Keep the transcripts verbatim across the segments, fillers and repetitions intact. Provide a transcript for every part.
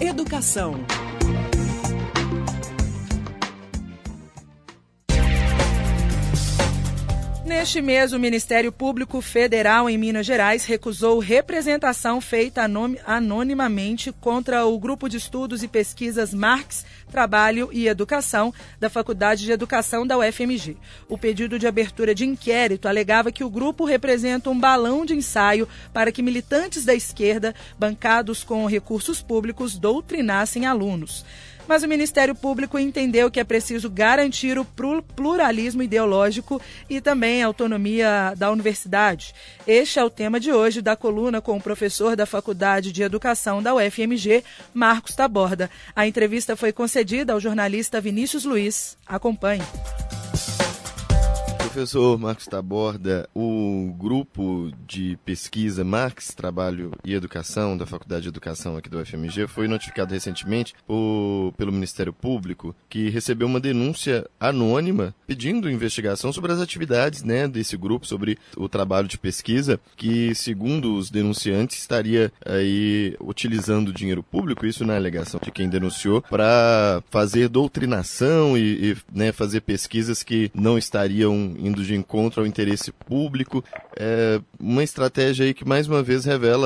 Educação. Neste mês, o Ministério Público Federal em Minas Gerais recusou representação feita anonimamente contra o Grupo de Estudos e Pesquisas Marx, Trabalho e Educação da Faculdade de Educação da U F M G. O pedido de abertura de inquérito alegava que o grupo representa um balão de ensaio para que militantes da esquerda, bancados com recursos públicos, doutrinassem alunos. Mas o Ministério Público entendeu que é preciso garantir o pluralismo ideológico e também a autonomia da universidade. Este é o tema de hoje da coluna com o professor da Faculdade de Educação da U F M G, Marcos Taborda. A entrevista foi concedida ao jornalista Vinícius Luiz. Acompanhe. Professor Marcos Taborda, o grupo de pesquisa Marx, Trabalho e Educação da Faculdade de Educação aqui do U F M G foi notificado recentemente por, pelo Ministério Público que recebeu uma denúncia anônima pedindo investigação sobre as atividades, né, desse grupo, sobre o trabalho de pesquisa que, segundo os denunciantes, estaria aí utilizando dinheiro público, isso na alegação de quem denunciou, para fazer doutrinação e, e né, fazer pesquisas que não estariam indo de encontro ao interesse público. É uma estratégia aí que mais uma vez revela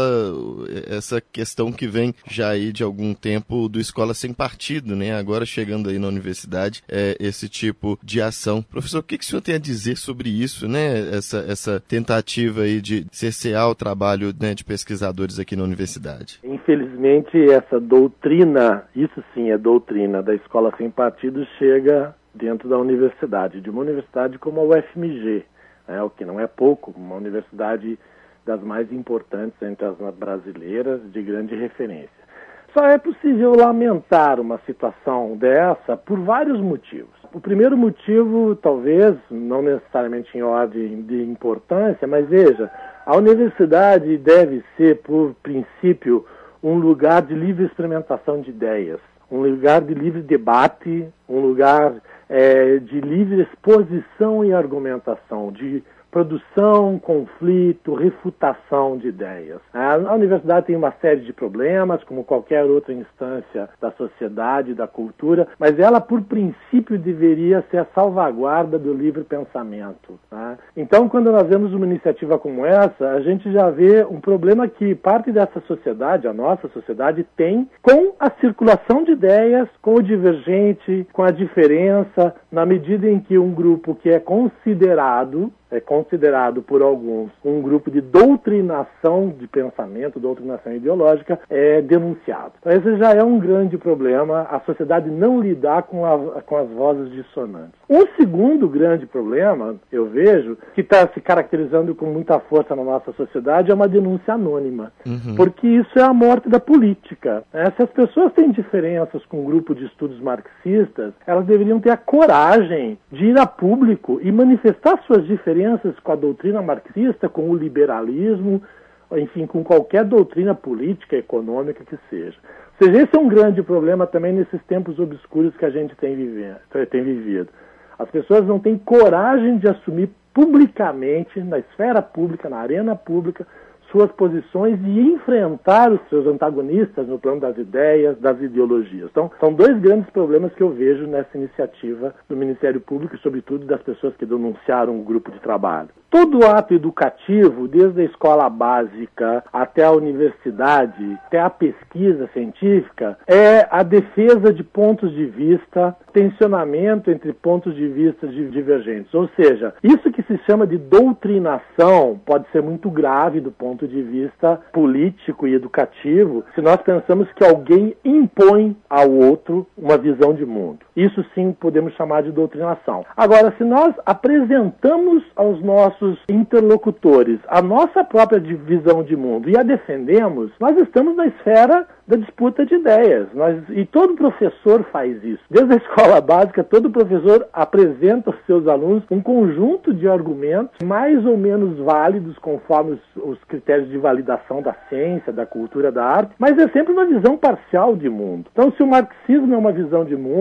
essa questão que vem já aí de algum tempo do escola sem partido, né? Agora chegando aí na universidade, é, esse tipo de ação. Professor, o que, que o senhor tem a dizer sobre isso, né? Essa, essa tentativa aí de cercear o trabalho, né, de pesquisadores aqui na universidade. Infelizmente, essa doutrina, isso sim é doutrina da escola sem partido, chega dentro da universidade, de uma universidade como a U F M G, né, o que não é pouco, uma universidade das mais importantes entre as brasileiras, de grande referência. Só é possível lamentar uma situação dessa por vários motivos. O primeiro motivo, talvez, não necessariamente em ordem de importância, mas veja, a universidade deve ser, por princípio, um lugar de livre experimentação de ideias, um lugar de livre debate, um lugar É, de livre exposição e argumentação, de produção, conflito, refutação de ideias. A universidade tem uma série de problemas, como qualquer outra instância da sociedade, da cultura, mas ela, por princípio, deveria ser a salvaguarda do livre pensamento. Tá? Então, quando nós vemos uma iniciativa como essa, a gente já vê um problema que parte dessa sociedade, a nossa sociedade, tem com a circulação de ideias, com o divergente, com a diferença, na medida em que um grupo que é considerado é considerado por alguns um grupo de doutrinação de pensamento, doutrinação ideológica, é denunciado. Então, esse já é um grande problema, a sociedade não lidar com, a, com as vozes dissonantes. Um segundo grande problema, eu vejo, que está se caracterizando com muita força na nossa sociedade, é uma denúncia anônima. Uhum. Porque isso é a morte da política. Né? Se as pessoas têm diferenças com um grupo de estudos marxistas, elas deveriam ter a coragem de ir a público e manifestar suas diferenças com a doutrina marxista, com o liberalismo, enfim, com qualquer doutrina política, econômica que seja. Ou seja, esse é um grande problema também nesses tempos obscuros que a gente tem, vive, tem vivido. As pessoas não têm coragem de assumir publicamente, na esfera pública, na arena pública, suas posições e enfrentar os seus antagonistas no plano das ideias, das ideologias. Então, são dois grandes problemas que eu vejo nessa iniciativa do Ministério Público e, sobretudo, das pessoas que denunciaram o grupo de trabalho. Todo ato educativo, desde a escola básica até a universidade, até a pesquisa científica, é a defesa de pontos de vista, tensionamento entre pontos de vista divergentes. Ou seja, isso que se chama de doutrinação pode ser muito grave do ponto de vista político e educativo, se nós pensamos que alguém impõe ao outro uma visão de mundo. Isso sim podemos chamar de doutrinação. Agora, se nós apresentamos aos nossos interlocutores a nossa própria visão de mundo e a defendemos, nós estamos na esfera da disputa de ideias. Nós, e todo professor faz isso. Desde a escola básica, todo professor apresenta aos seus alunos um conjunto de argumentos mais ou menos válidos conforme os, os critérios de validação da ciência, da cultura, da arte, mas é sempre uma visão parcial de mundo. Então, se o marxismo é uma visão de mundo,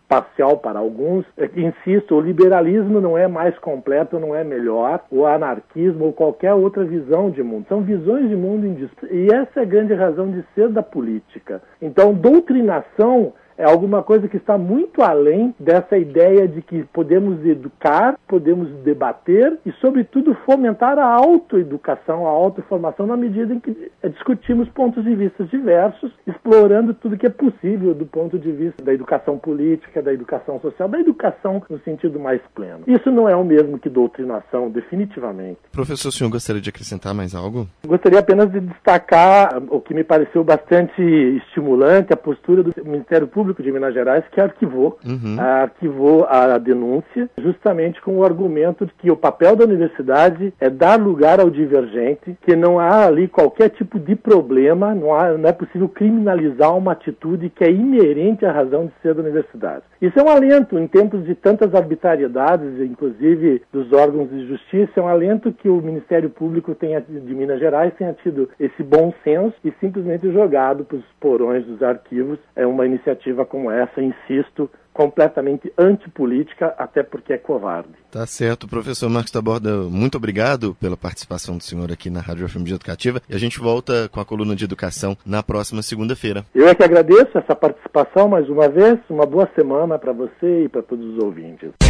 parcial para alguns. Insisto, o liberalismo não é mais completo, não é melhor, o anarquismo ou qualquer outra visão de mundo. São visões de mundo indistintas, e essa é a grande razão de ser da política. Então, doutrinação é alguma coisa que está muito além dessa ideia de que podemos educar, podemos debater e, sobretudo, fomentar a autoeducação, a autoformação, na medida em que discutimos pontos de vista diversos, explorando tudo que é possível do ponto de vista da educação política, da educação social, da educação no sentido mais pleno. Isso não é o mesmo que doutrinação, definitivamente. Professor, o senhor gostaria de acrescentar mais algo? Gostaria apenas de destacar o que me pareceu bastante estimulante, a postura do Ministério Público de Minas Gerais, que arquivou, uhum. arquivou a denúncia, justamente com o argumento de que o papel da universidade é dar lugar ao divergente, que não há ali qualquer tipo de problema, não, há, não é possível criminalizar uma atitude que é inerente à razão de ser da universidade. Isso é um alento, em tempos de tantas arbitrariedades, inclusive dos órgãos de justiça, é um alento que o Ministério Público tenha, de Minas Gerais tenha tido esse bom senso e simplesmente jogado para os porões dos arquivos. É uma iniciativa como essa, insisto, completamente antipolítica, até porque é covarde. Tá certo. Professor Marcos Taborda, muito obrigado pela participação do senhor aqui na Rádio F M G Educativa, e a gente volta com a coluna de educação na próxima segunda-feira. Eu é que agradeço essa participação mais uma vez. Uma boa semana para você e para todos os ouvintes.